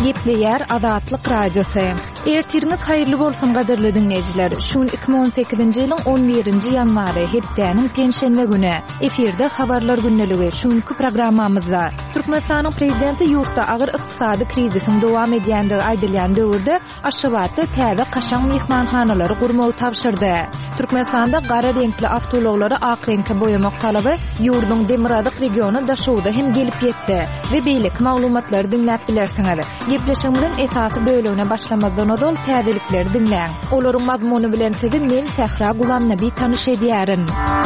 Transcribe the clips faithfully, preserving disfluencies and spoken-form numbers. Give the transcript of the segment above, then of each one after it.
Gepleyer Azatlyk Radiosu. Ertiriniz hayırlı bolsun gaderli dinleyijiler. Şun iki bin on sekizinji ýylyň on birinji ýanwary hepdeniň penşenbe güni. Eferde habarlar günneligi şunky programmamyzda. Türkmenistanyň prezidenti ýurtda agyr ykdysady krizisiň dowam edýändigi aýdylýan döwürde Aşgabatda täze kaşan mehmanhanalary gurmagy tapşyrdy. Türkmenistanda gara renkli awtolawlary ak reňke boýamak talaby ýurduň Demiradyk regiony daşowda hem gelip ýetdi we beýlik maglumatlary dinläp bilersiňiz. Gepleşigimiň esasy bölügine başlamazdan ozal täzelikleri dinläň. Olaryň mazmuny bilen sizi men Fähra Gulamnaby tanyş edýärin.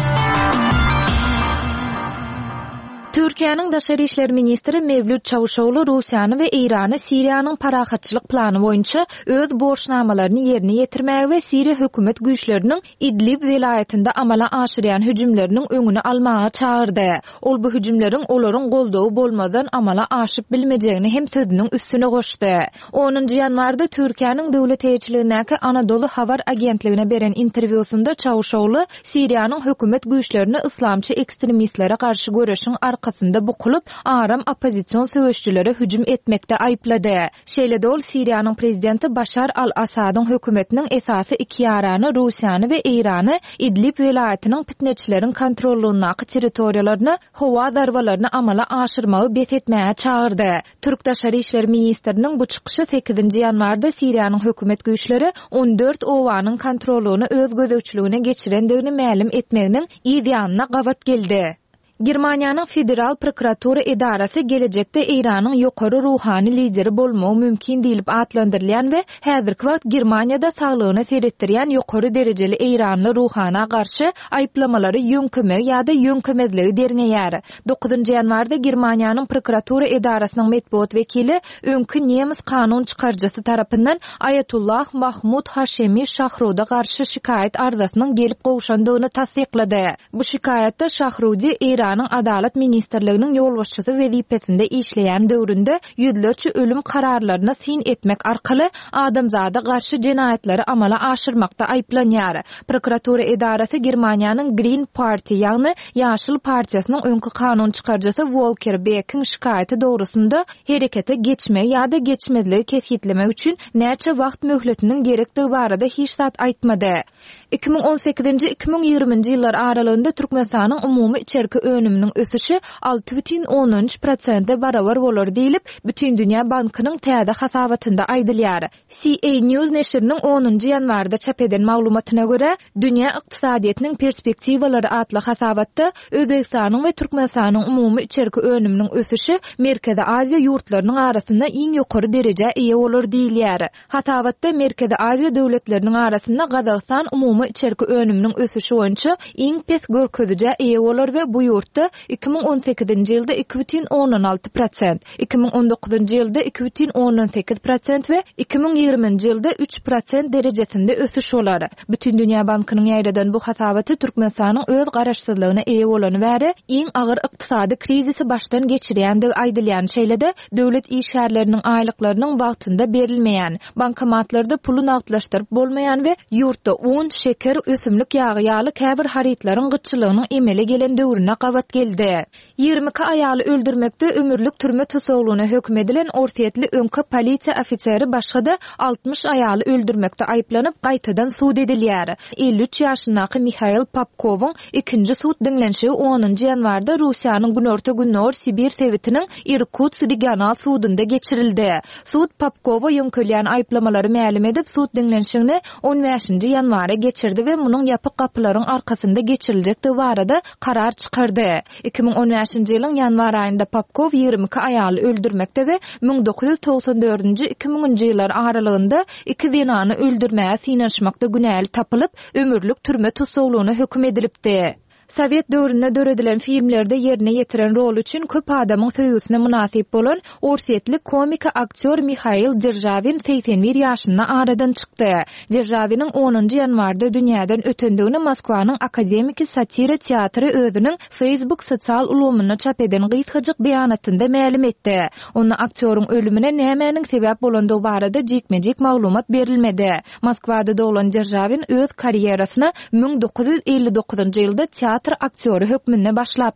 Türkiýanyň Daşary işler ministri Mevlüt Çavuşoğlu Russiýany we Irany Siriýanyň parahatçylyk plany boýunça öz borçnamalaryny ýerine ýetirmäge we Siriýa hökümet güýçleriniň Idlib welaýetinde amala aşyrýan hüjümleriniň öňüni almaga çağırdy. Ol bu hüjümleriň olaryň goldawy bolmadan amala aşyp bilmejegini hem sözüniň üstüne goşdy. onunji ýanwarda Türkiýanyň döwlet heýetçiligindäki Anadolu Habar agentligine beren interwýusunda Çavuşoğlu Siriýanyň hökümet güýçlerini islamçy ekstremistlere garşy göreşiň arkasında bukulup aram opozisiýon söwüşçülere hüjüm etmekde aýplady. Şeýle-de ol Siriýanyň prezidenti Başar al-Asadyň hökümetiniň esasy iki ýarany Russiýany we Irany Idlib welaýetiniň fitneçileriň kontrolundaky territoriýalaryny howa darbalaryny amala aşyrmagy bet etmäge çağırdy. Türk Daşary işler ministriniň bu çykyşy sekizinji ýanwarda Siriýanyň hökümet güýçleri on dört owanyň kontroluny öz gözegçiligine geçirendigini mälim etmeginiň ideýanyna gawat geldi. Germaniýanyň federal prokuratura edarasy gelejekde Iranyň ýokary ruhany lideri bolmagy mümkin diýilip atlandyrylýan we häzirki wagt Germaniýada saglygyny seretdirýän ýokary derejeli Iranly ruhana garşy aýplamalary ýönkemek ýa-da ýönkemezligi derňeýär. dokuzunji ýanwarda Germaniýanyň prokuratura edarasynyň medpuat wekili öňkü nemis kanun çykarjysy tarapyndan Ayatullah Mahmud Haşemi Şahruda garşy şikaýet arzasynyň gelip gowşandygyny tasdiklady. Bu şikaýatda Şahrudi Iranyň Adalet Ministerliginiň ýolbaşçysy wezipesinde işleýän döwründe ýüzlerçe ölüm kararlaryna sin etmek arkaly adamzada garşy jenaýetleri amala aşyrmakda aýplanýar. Prokuratura edarasy Germaniýanyň Green Party ýagny Ýaşyl partiýasynyň öňkü kanun çykarjysy Volker Beck'in şikaýeti dogrusunda herekete geçme ýa-da geçmezligi kesgitlemek üçin näçe wagt möhletiniň gerekdigi barada hiç zat aýtmady. iki bin on sekizinji iki bin ýygrüminji ýyllar aralygynda Türkmenistanyň umumy içerki önüminiň ösüşi alty бүтүn on üç prosent barabar bolar diýilip, Bütün Dünýä Bankynyň täze hasabatynda aýdylýar. C A News neşriniň onunji ýanwarda çap eden maglumatyna görä, dünýä ykdysadyýatynyň perspektiwalary atly hasabatda Özbekistanyň we Türkmenistanyň umumy içerki önüminiň ösüşi Merkezi Aziýa ýurtlarynyň arasynda iň ýokary dereje eýe bolar diýilýär. Hasabatda Merkezi Aziýa döwletleriniň arasynda Gazagystan umumy içerki önüminiň ösüşi boýunça iň pes görkezije eýe bolar we bu ýurtda iki bin on sekizinji ýylda iki бүтүn on alty prosent, iki bin on dokuzunji ýylda iki бүтүn on sekiz prosent we iki bin ýygrüminji ýylda üç prosent derejesinde ösüş bolar. Bütün Dünýä Bankynyň ýaýradan bu hasabaty Türkmenistanyň öz garaşsyzlygyna eýe bolany bäri iň agyr ykdysady krizisi başdan geçirýändigi aýdylýan şeýle-de döwlet işgärleriniň aýlyklarynyň wagtynda berilmeýän, bankomatlarda puly nagdlaşdyryp bolmaýan we ýurtda un, şeker, ösümlik ýagy ýaly käbir haritlaryň gyçylygynyň emele gelen döwrüne gawat geldi. ýygrimi iki aýaly öldürmekde ömürlük türme tutsagylygyna hökm edilen Orsiýetli öňkü polisiýa ofiseri başga-da altmış aýaly öldürmekde aýplanyp gaýtadan suud edilýär. elli üç ýaşyndaky Mikhail Popkowyň ikinji suud dinlenşigi onunji ýanwarda Russiýanyň Günorta Novosibir sewitiniň Irkutsk regional suudunda geçirildi. Suud Popkowa ýönkelýän aýplamalary mälim edip suud dinlenşigini on beşinji ýanwara geçirdi we munyň ýapyk gapylaryň arkasynda geçiriljekdigi barada karar çykardy. iki bin on beşinji ýylyň ýanwar aýynda Popkow ýygrimi iki aýaly öldürmekde we bin dokuz ýüz togson dördünji iki biňinji ýyllar aralygynda iki zinany öldürmäge synaşmakda günäli tapylyp ömürlük türme tutsaglygyna hökm edilipdi. Sovet döwründe döredilen filmlerde yerine yetiren rol üçin köp adamyň söýgüsine münasip bolan Orsiýetli komika aktyor Mikhail Dzержавин seksen bir ýaşynda aradan çykdy. Dzержавиниň onunji ýanwarda dünýäden ötendigini Moskwanyň Akademiki Satira teatry özüniň Facebook sosial ulgamyna çap eden gysgaçyk beýanatynda mälim etdi. Onda aktýoryň ölümine nämenin sebäp bolandygy barada jekmejek maglumat berilmedi. Moskwada dolan Dzержавин öz karýerasyna bin dokuz ýüz elli dokuzunji ýylda teatr aktýory hökmünde başlap